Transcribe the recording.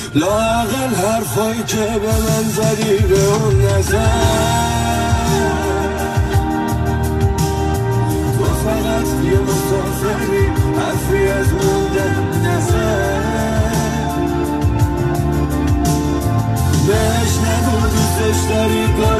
لااقل حرفایی که به من زدی به اون نزن. تو فقط یه مسافری حرفی از موندن نزن. بهش نگو دوستش داری